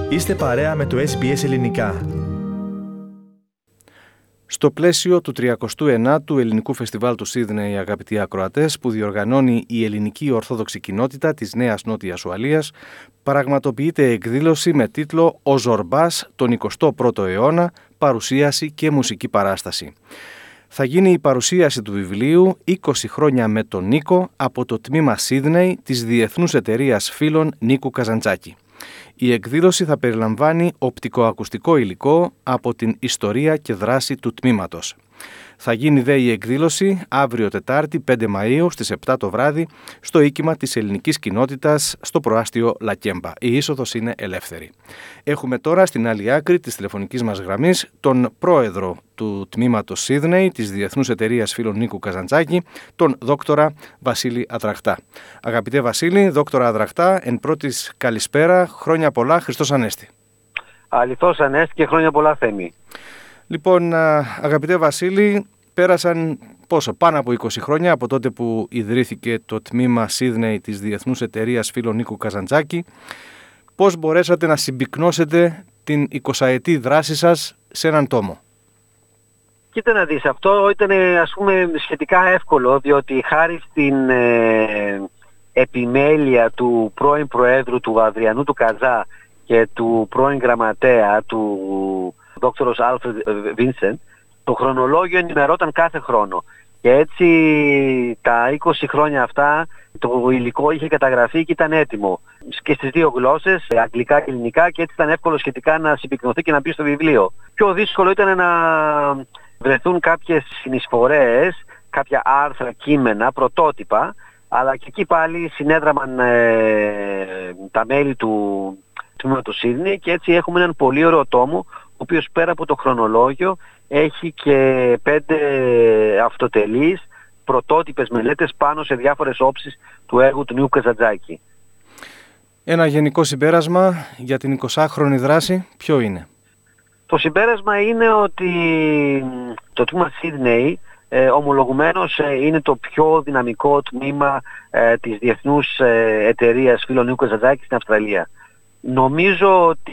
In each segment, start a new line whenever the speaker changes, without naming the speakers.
Είστε παρέα με το SBS Ελληνικά.
Στο πλαίσιο του 39ου Ελληνικού Φεστιβάλ του Σίδνεϊ, αγαπητοί ακροατές, που διοργανώνει η Ελληνική Ορθόδοξη Κοινότητα της Νέας Νότιας Ουαλίας, πραγματοποιείται εκδήλωση με τίτλο «Ο Ζορμπάς τον 21ο αιώνα, παρουσίαση και μουσική παράσταση». Θα γίνει η παρουσίαση του βιβλίου «20 χρόνια με τον Νίκο» από το τμήμα Σίδνεϊ της Διεθνούς Εταιρείας Φύλων Νίκου Καζαντζάκη. Η εκδήλωση θα περιλαμβάνει οπτικοακουστικό υλικό από την ιστορία και δράση του τμήματος. Θα γίνει η εκδήλωση αύριο Τετάρτη 5 Μαΐου στις 7 το βράδυ στο οίκημα της ελληνικής κοινότητας στο προάστιο Λακέμπα. Η είσοδος είναι ελεύθερη. Έχουμε τώρα στην άλλη άκρη της τηλεφωνικής μας γραμμής τον πρόεδρο του τμήματος Σίδνεϊ της Διεθνούς Εταιρείας Φύλων Νίκου Καζαντζάκη, τον δόκτορα Βασίλη Αδραχτά. Αγαπητέ Βασίλη, δόκτορα Αδραχτά, εν πρώτης καλησπέρα, χρόνια πολλά, Χριστός Ανέστη.
Αληθώς Ανέστη και χρόνια πολλά Θέμη.
Λοιπόν, αγαπητέ Βασίλη, πέρασαν πάνω από 20 χρόνια από τότε που ιδρύθηκε το τμήμα Σίδνεϊ της Διεθνούς Εταιρείας Φύλων Νίκου Καζαντζάκη. Πώς μπορέσατε να συμπυκνώσετε την 20ετή δράση σας σε έναν τόμο?
Κοίτα να δεις, αυτό ήταν σχετικά εύκολο, διότι χάρη στην επιμέλεια του πρώην Προέδρου του Αδριανού του Καζά και του πρώην Γραμματέα του Δόκτωρος Άλφρεντ Βίνσεντ, το χρονολόγιο ενημερώταν κάθε χρόνο. Και έτσι τα 20 χρόνια αυτά το υλικό είχε καταγραφεί και ήταν έτοιμο. Και στις δύο γλώσσες, αγγλικά και ελληνικά, και έτσι ήταν εύκολο σχετικά να συμπυκνωθεί και να μπει στο βιβλίο. Πιο δύσκολο ήταν να βρεθούν κάποιες συνεισφορές, κάποια άρθρα, κείμενα, πρωτότυπα, αλλά και εκεί πάλι συνέδραμαν τα μέλη του τμήματος Σίδνεϊ και έτσι έχουμε έναν πολύ ωραίο τόμο, ο οποίος πέρα από το χρονολόγιο έχει και 5 αυτοτελείς πρωτότυπες μελέτες πάνω σε διάφορες όψεις του έργου του Νίκου Καζαντζάκη.
Ένα γενικό συμπέρασμα για την 20χρονη δράση ποιο είναι?
Το συμπέρασμα είναι ότι το τμήμα Σίδνεϊ ομολογουμένως είναι το πιο δυναμικό τμήμα της Διεθνούς Εταιρείας Φύλων Νίκου Καζαντζάκη στην Αυστραλία. Νομίζω ότι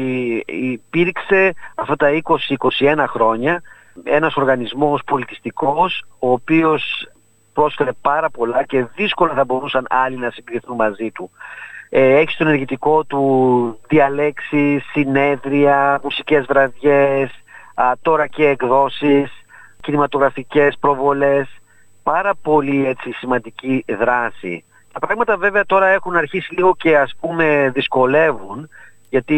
υπήρξε αυτά τα 20-21 χρόνια ένας οργανισμός πολιτιστικός, ο οποίος πρόσφερε πάρα πολλά και δύσκολα θα μπορούσαν άλλοι να συγκριθούν μαζί του. Έχει στο ενεργητικό του διαλέξεις, συνέδρια, μουσικές βραδιές, τώρα και εκδόσεις, κινηματογραφικές προβολές, πάρα πολύ σημαντική δράση. Τα πράγματα βέβαια τώρα έχουν αρχίσει λίγο και δυσκολεύουν, γιατί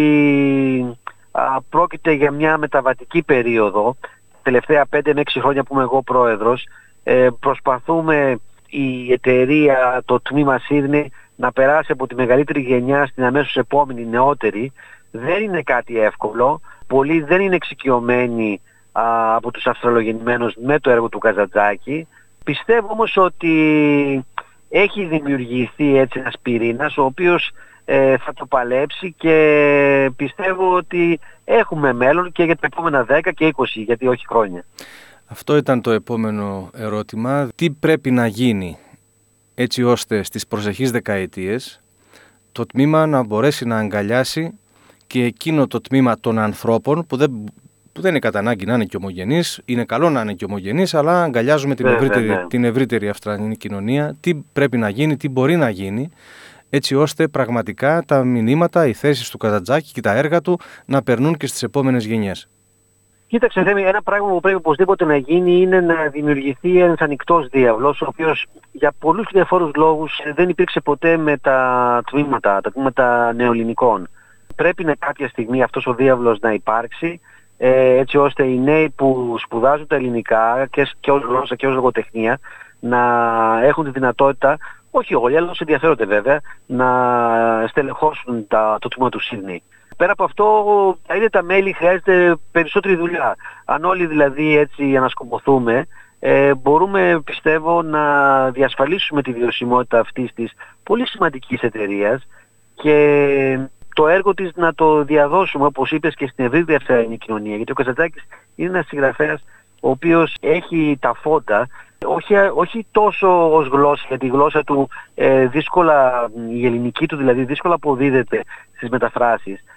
πρόκειται για μια μεταβατική περίοδο. Τελευταία 5 με 6 χρόνια που είμαι εγώ πρόεδρος, προσπαθούμε η εταιρεία, το τμήμα Σίδνεϊ, να περάσει από τη μεγαλύτερη γενιά στην αμέσως επόμενη νεότερη. Δεν είναι κάτι εύκολο. Πολλοί δεν είναι εξοικειωμένοι από τους αυστραλογεννημένους με το έργο του Καζαντζάκη. Πιστεύω όμως ότι έχει δημιουργηθεί έτσι ένας πυρήνας, ο οποίος θα το παλέψει και πιστεύω ότι έχουμε μέλλον και για τα επόμενα 10 και 20, γιατί όχι χρόνια.
Αυτό ήταν το επόμενο ερώτημα. Τι πρέπει να γίνει έτσι ώστε στις προσεχείς δεκαετίες το τμήμα να μπορέσει να αγκαλιάσει και εκείνο το τμήμα των ανθρώπων που δεν είναι κατά ανάγκη να είναι και ομογενείς, είναι καλό να είναι και ομογενείς, αλλά αγκαλιάζουμε την ευρύτερη αυστραλιανή κοινωνία. Τι πρέπει να γίνει, τι μπορεί να γίνει, έτσι ώστε πραγματικά τα μηνύματα, οι θέσεις του Καζαντζάκη και τα έργα του να περνούν και στις επόμενες γενιές.
Κοίταξε Θέμη, ένα πράγμα που πρέπει οπωσδήποτε να γίνει είναι να δημιουργηθεί ένας ανοιχτός διάβλος, ο οποίος για πολλούς διαφόρους λόγους δεν υπήρξε ποτέ με τα τμήματα νεοελληνικών. Πρέπει κάποια στιγμή αυτός ο διάβλος να υπάρξει, έτσι ώστε οι νέοι που σπουδάζουν τα ελληνικά και ως γλώσσα και ως λογοτεχνία να έχουν τη δυνατότητα, όχι όλοι, αλλά όσοι ενδιαφέρονται βέβαια, να στελεχώσουν το τμήμα του Σίδνεϊ. Πέρα από αυτό, τα ίδια τα μέλη χρειάζεται περισσότερη δουλειά. Αν όλοι δηλαδή έτσι ανασκομποθούμε, μπορούμε πιστεύω να διασφαλίσουμε τη βιωσιμότητα αυτής της πολύ σημαντικής εταιρείας και το έργο της να το διαδώσουμε, όπως είπες, και στην ευρύτερη αυστραλιανή κοινωνία. Γιατί ο Καζαντζάκης είναι ένας συγγραφέας ο οποίος έχει τα φόντα, όχι τόσο ως γλώσσα, γιατί η γλώσσα του δύσκολα, η ελληνική του δηλαδή δύσκολα αποδίδεται στις μεταφράσεις,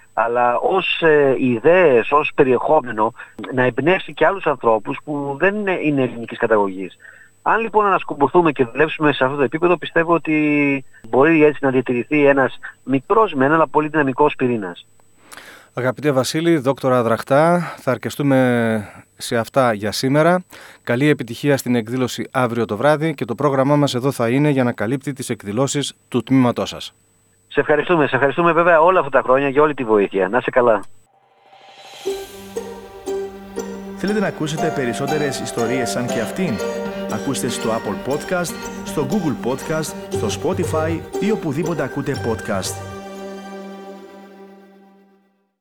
αλλά ως ιδέες, ως περιεχόμενο να εμπνεύσει και άλλους ανθρώπους που δεν είναι ελληνικής καταγωγής. Αν λοιπόν ανασκουμποθούμε και δουλέψουμε σε αυτό το επίπεδο, πιστεύω ότι μπορεί έτσι να διατηρηθεί ένας μικρός μεν αλλά πολύ δυναμικός πυρήνας.
Αγαπητέ Βασίλη, δόκτωρα Δραχτά, θα αρκεστούμε σε αυτά για σήμερα. Καλή επιτυχία στην εκδήλωση αύριο το βράδυ και το πρόγραμμά μας εδώ θα είναι για να καλύπτει τις εκδηλώσεις του τμήματός σας.
Σε ευχαριστούμε βέβαια όλα αυτά τα χρόνια για όλη τη βοήθεια. Να είσαι καλά.
Θέλετε να ακούσετε περισσότερες ιστορίες σαν και αυτήν? Ακούστε στο Apple Podcast, στο Google Podcast, στο Spotify ή οπουδήποτε ακούτε podcast.